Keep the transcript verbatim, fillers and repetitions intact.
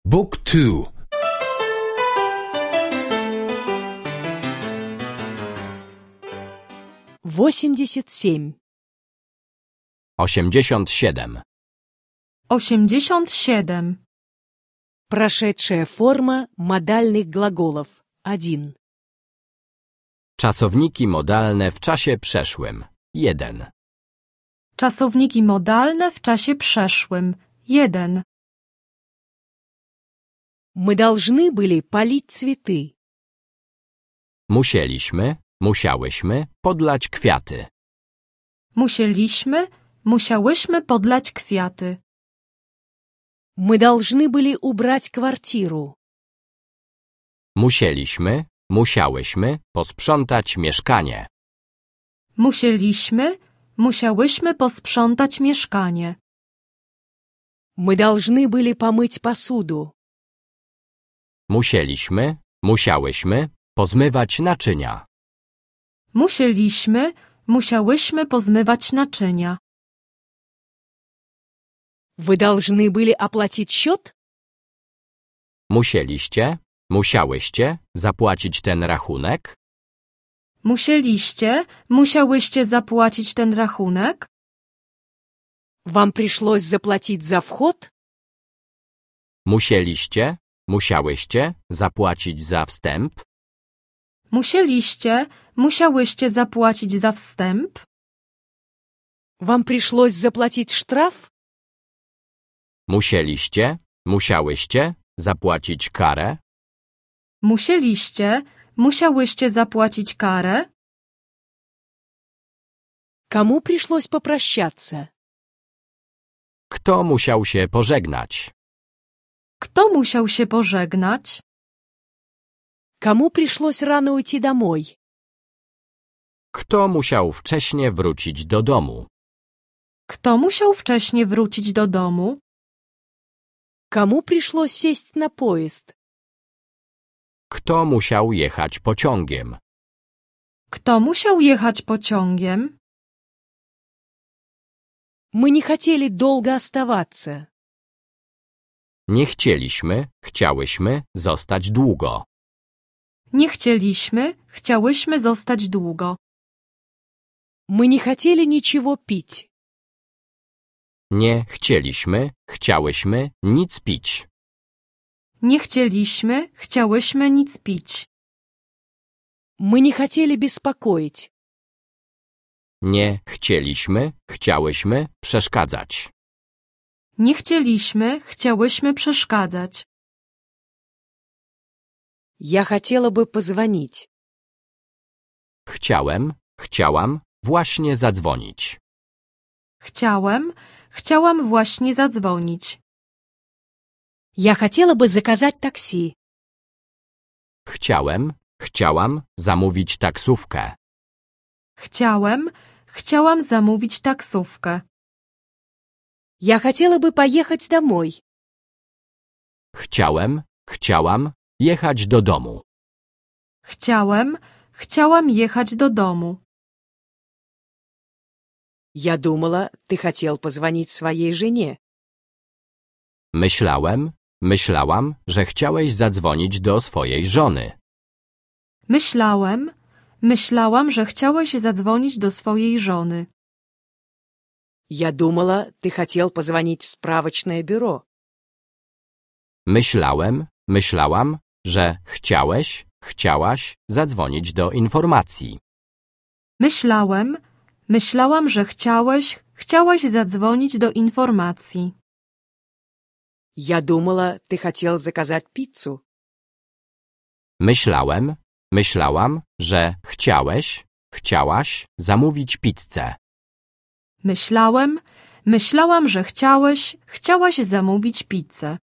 Book two. восемьдесят семь. osiemdziesiąt siedem. osiemdziesiąt siedem. Прошедшая форма модальных глаголов. один. Czasowniki modalne w czasie przeszłym. jeden. Czasowniki modalne w czasie przeszłym. jeden. Мы должны были полить цветы. Musieliśmy, musiałyśmy podlać kwiaty. Musieliśmy, musiałyśmy podlać kwiaty. Мы должны были убрать квартиру. Musieliśmy, musiałyśmy posprzątać mieszkanie. Musieliśmy, musiałyśmy posprzątać mieszkanie. Мы должны были помыть посуду. Musieliśmy, musiałyśmy pozmywać naczynia. Musieliśmy, musiałyśmy pozmywać naczynia. Вы должны были оплатить счет? Musieliście, musiałyście zapłacić ten rachunek. Musieliście, musiałyście zapłacić ten rachunek. Вам пришлось заплатить за вход? Musieliście, musiałyście zapłacić za wstęp. Musieliście, musiałyście zapłacić za wstęp. Вам пришлось заплатить штраф? Musieliście, musiałyście zapłacić karę. Musieliście, musiałyście zapłacić karę. Кому пришлось попрощаться? Kto musiał się pożegnać? Kto musiał się pożegnać? Кому пришлось рано уйти домой? Kto musiał wcześnie wrócić do domu? Kto musiał wcześnie wrócić do domu? Кому пришлось сесть на поезд? Kto musiał jechać pociągiem? Kto musiał jechać pociągiem? Мы не хотели долго оставаться. Nie chcieliśmy, chciałyśmy zostać długo. Nie chcieliśmy, chciałyśmy zostać długo. Мы не хотели ничего пить. Nie chcieliśmy, chciałyśmy nic pić. Nie chcieliśmy, chciałyśmy nic pić. Мы не хотели беспокоить. Nie chcieliśmy, chciałyśmy przeszkadzać. Nie chcieliśmy, chciałyśmy przeszkadzać. Я хотела бы позвонить. Chciałem, chciałam właśnie zadzwonić. Chciałem, chciałam właśnie zadzwonić. Я хотела бы заказать такси. Chciałem, chciałam zamówić taksówkę. Chciałem, chciałam zamówić taksówkę. Я хотела бы поехать домой. Chciałem, chciałam jechać do domu. Chciałem, chciałam jechać do domu. Я думала, ты хотел позвонить своей жене. Myślałem, myślałam, że chciałeś zadzwonić do swojej żony. Myślałem, myślałam, że chciałeś zadzwonić do swojej żony. Я думала, ты хотел позвонить в справочное бюро. Myślałem, myślałam, że chciałeś, chciałaś zadzwonić do informacji. Myślałem, myślałam, że chciałeś, chciałaś zadzwonić do informacji. Я думала, ты хотел заказать пиццу. Myślałem, myślałam, że chciałeś, chciałaś zamówić pizzę. Myślałem, myślałam, że chciałeś, chciałaś zamówić pizzę.